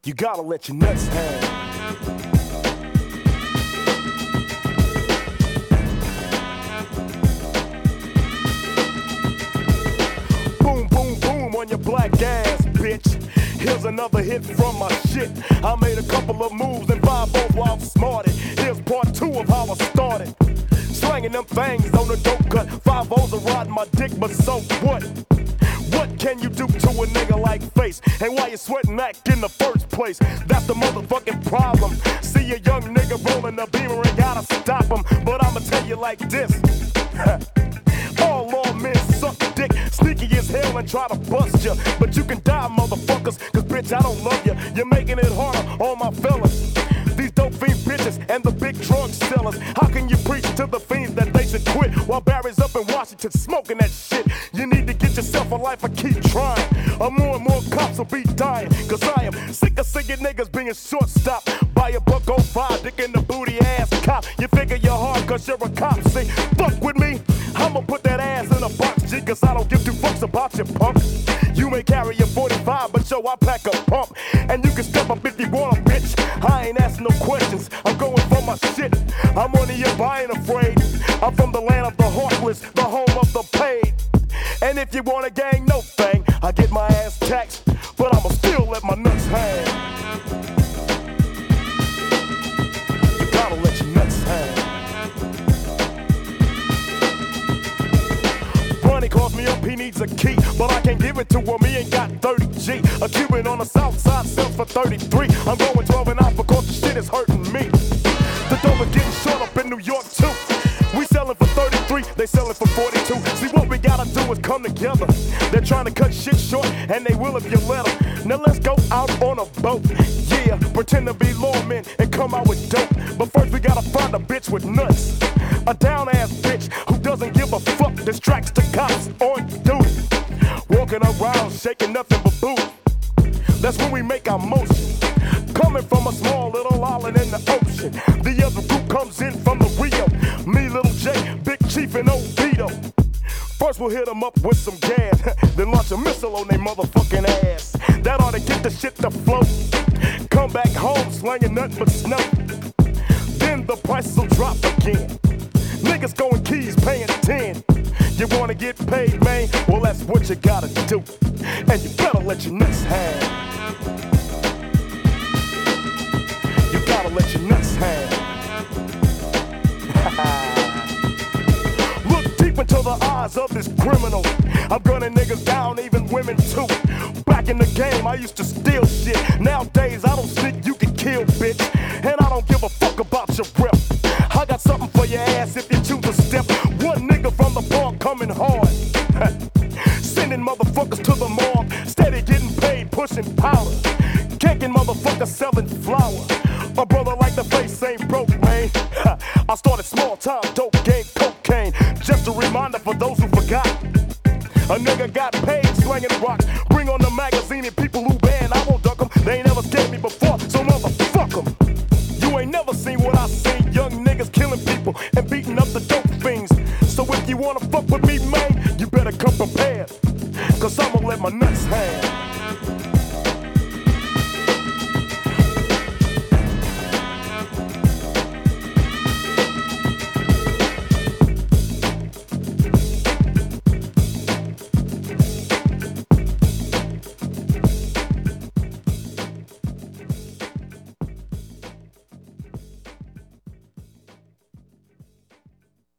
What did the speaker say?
You gotta let your nuts hang. Boom, boom, boom on your black ass, bitch. Here's another hit from my shit. I made a couple of moves and 5-0 while smarted. Here's part 2 of how I started. Slanging them things on the dope cut. 5-0's are riding my dick, but so what? What can you do to a nigga like Face? And why you sweating act in the first place? That's the motherfucking problem. See a young nigga rolling a beamer and gotta stop him. But I'ma tell you like this. All lawmen suck dick, sneaky as hell and try to bust ya. But you can die, motherfuckers, cause bitch, I don't love ya. You're making it harder on my fellas. These dope fiend bitches and the big drug sellers. How can you preach to the fiends that they should quit while Barry's up in Washington smoking that shit? You need to get yourself a life or keep trying, or more and more cops will be dying. Cause I am sick of seeing niggas being shortstopped by a $105 dick in the booty ass cop. You figure you're hard cause you're a cop. See, fuck with me, I'ma put that ass in a box, G, cause I don't give 2 fucks about your punk. You may carry a 45, but yo, I pack a pump. And you can step up if you want a bitch. I ain't asking no questions, I'm going for my shit. I'm on the up, I ain't afraid. I'm from the land of the heartless, the home of the paid. And if you want a gang, no thing, I get my ass taxed, but I'ma still let my nuts hang. You gotta let your nuts hang. Money calls me up, he needs a key, but I can't give it to him, he ain't got 30 G. A Cuban on the south side sells for 33. I'm going 12 and out because the shit is hurting me. The dope is getting short up in New York too. We sellin' for 33, they sellin' for 42. See, what we gotta do is come together. They're trying to cut shit short, and they will if you let them. Now let's go out on a boat. Yeah, pretend to be lawmen and come out with dope. But first we gotta find a bitch with nuts. A down-ass bitch who doesn't give a fuck, distracts the cops on duty. Walking around shaking nothing but booty. That's when we make our motion. Coming from a small little island in the ocean. The other group comes in from the Rio. Me, Little J, Big Chief, and Old Vito. First we'll hit them up with some gas, then launch a missile on their motherfucking ass. That ought to get the shit to float. Come back home slanging nothing but snow. Then the prices will drop again. Niggas going keys paying 10. You wanna get paid, man? Well, that's what you gotta do. And you better let your nuts hang. You gotta let your nuts hang. Look deep into the eyes of this criminal. I'm gunning niggas down, even women too. Back in the game, I used to steal shit. Nowadays, I don't sneak, you can kill, bitch. And I don't give a fuck about your rep. I got something for your ass if you choose to step. One nigga from the park coming hard. Sending motherfuckers to the morgue. Steady getting paid, pushing powder. Caking motherfuckers selling flour. My brother like the Face ain't broke, man. I started small time, dope game, cocaine. Just a reminder for those who forgot. A nigga got paid slanging rocks